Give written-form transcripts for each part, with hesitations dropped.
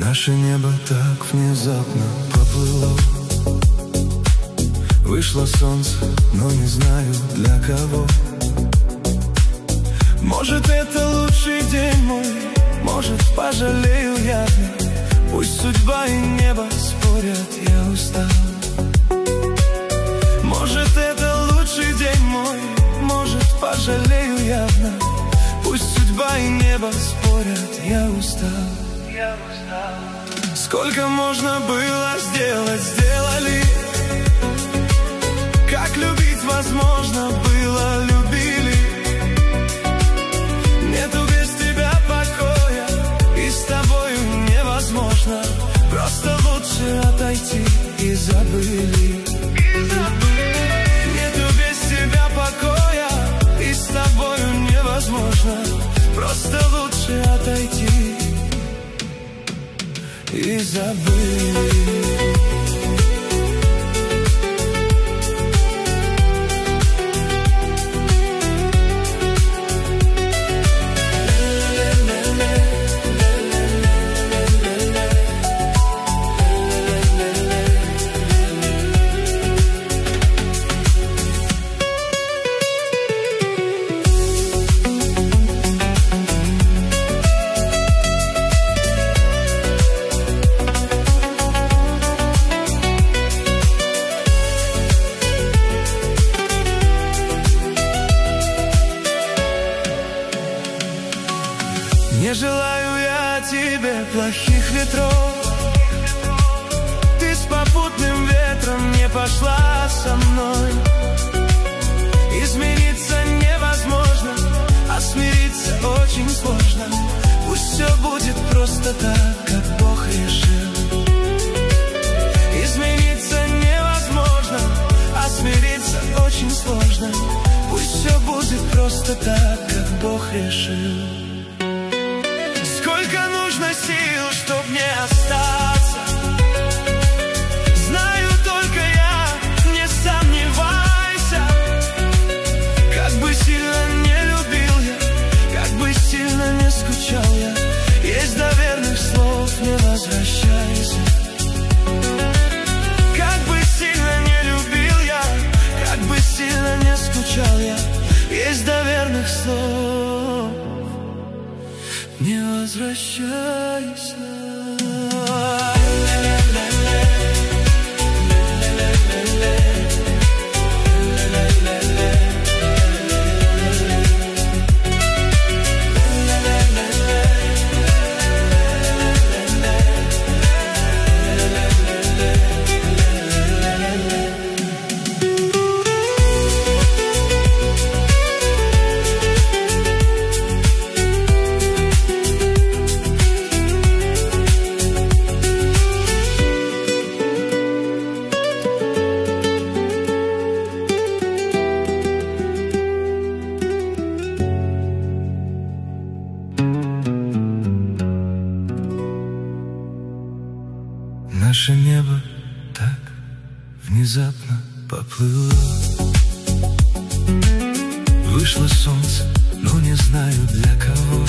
Наше небо так внезапно поплыло. Вышло солнце, но не знаю для кого. Может, это лучший день мой, может, пожалею я. Пусть судьба и небо спорят, я устал. Может, это лучший день мой, может, пожалею я. Пусть судьба и небо спорят, я устал. Сколько можно было сделать, сделали. Как любить возможно было, любили. Нету без тебя покоя, и с тобою невозможно. Просто лучше отойти и забыли. Нету без тебя покоя, и с тобою невозможно. Просто лучше отойти и забыли. Не желаю я тебе плохих ветров. Ты с попутным ветром не пошла со мной. Измениться невозможно, а смириться очень сложно. Пусть все будет просто так, как Бог решил. Измениться невозможно, а смириться очень сложно. Пусть все будет просто так, как Бог решил. Сколько нужно сил, чтоб не остаться? Знаю только я, не сомневайся. Как бы сильно не любил я, как бы сильно не скучал я, есть до верных слов не возвращайся. Как бы сильно не любил я, как бы сильно не скучал я, есть до верных слов не возвращайся. Наше небо так внезапно поплыло. Вышло солнце, но не знаю для кого.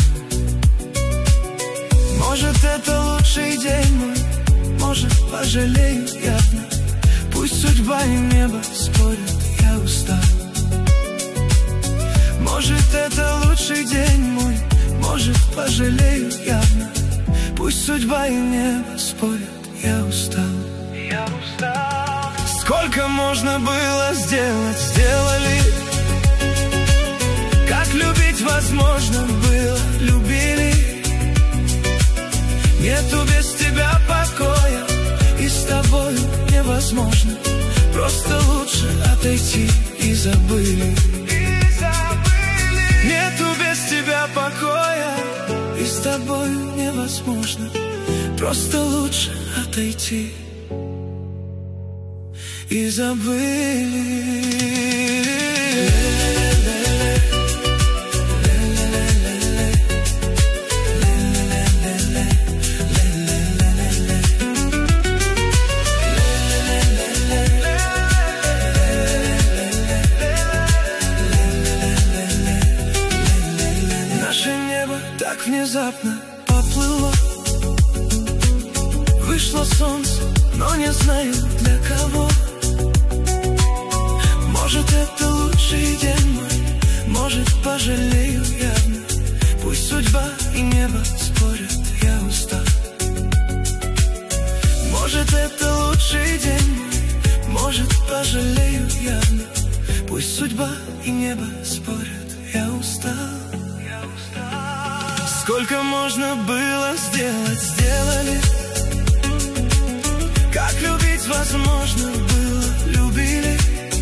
Может, это лучший день мой, может, пожалею я. Пусть судьба и небо спорят, я устал. Может, это лучший день мой, может, пожалею я. Пусть судьба и небо спорят, я устал. Сколько можно было сделать, сделали. Как любить возможно было, любили. Нету без тебя покоя, и с тобою невозможно. Просто лучше отойти и забыли. Нету без тебя покоя, и с тобою невозможно. Просто лучше отойти и забыли. Наше небо так внезапно поплыло. Вышло солнце, но не знаю для кого. Может, это лучший день мой, может, пожалею явно. Пусть судьба и небо спорят, я устал. Может, это лучший день мой, может, пожалею явно. Пусть судьба и небо спорят, я устал. Сколько можно было сделать, сделали. Как любить возможно было, любили.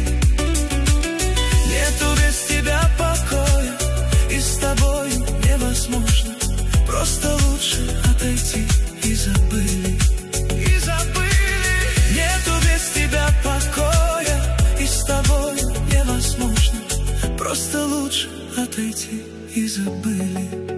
Нету без тебя покоя, и с тобой невозможно. Просто лучше отойти и забыли. И забыли. Нету без тебя покоя, и с тобой невозможно. Просто лучше отойти и забыли.